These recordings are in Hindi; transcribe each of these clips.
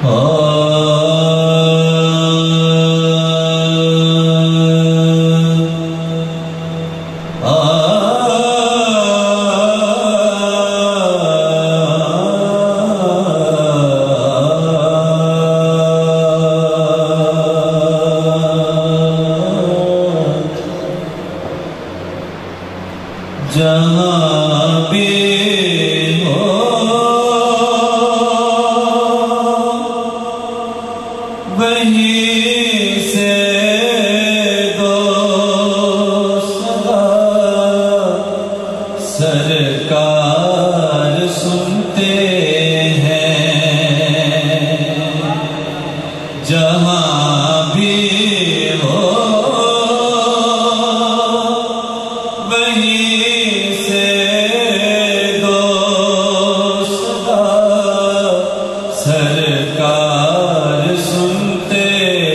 जहाँ भी हो वहीं से दो सदा सरकार सुनते हैं। जहाँ भी हो वहीं सरकार सुनते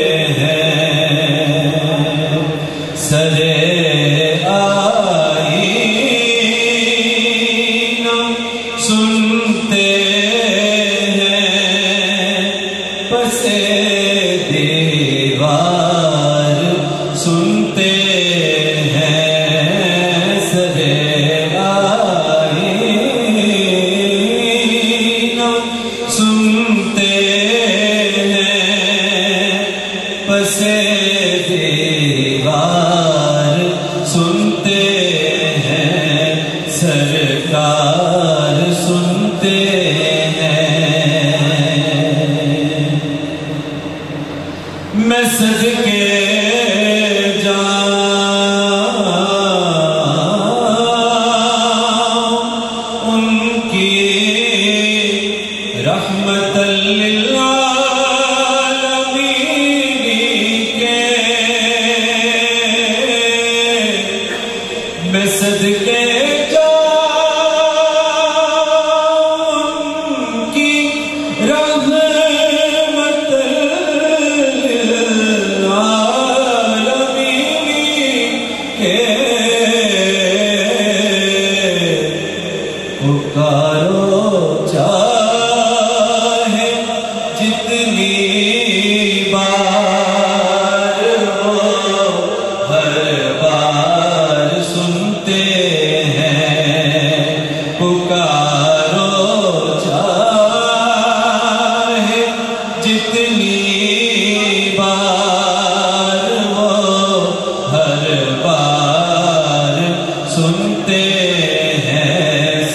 हैं। सरे आईना सुनते हैं। पसे दीवार सुनते हैं। सरे आईना सुनते पसे दीवार सुनते हैं। सरकार सुनते हैं। मैं सदके जाऊं उनकी रहमतल लिल मैं सदके जाऊं उनकी रहमत आलमीन के। पुकारो चाहे जितनी बार हो हर बार सुनते हैं। पुकारो चाहे जितनी बार वो हर बार सुनते हैं।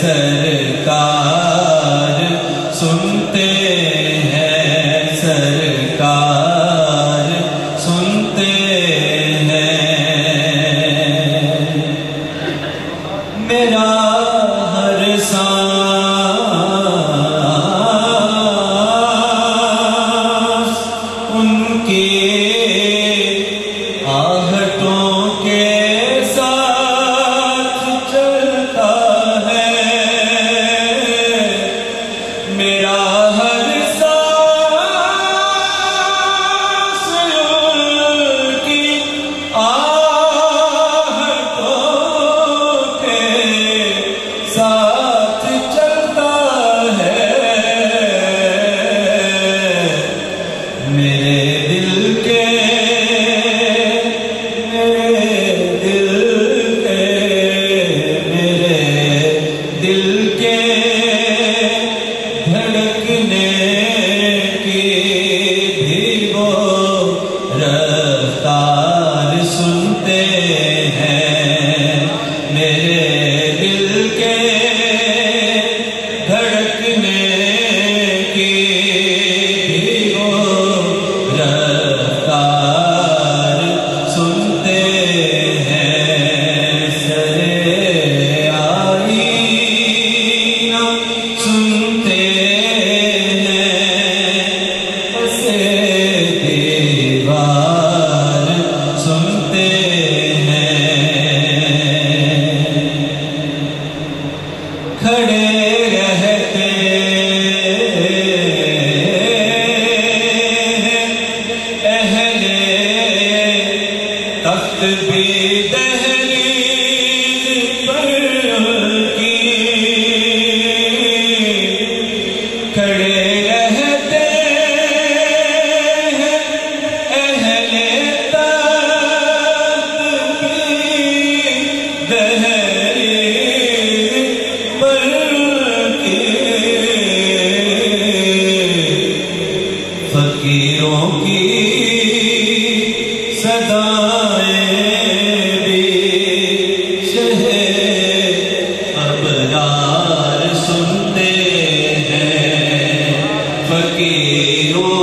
सरकार सुनते हैं। सरकार सुनते मेरा हर सांस उनकी आहटों के साथ चलता है। मेरा हर सांस फकीरों की सदाएं भी शहे अबरार सुनते हैं। फकीरों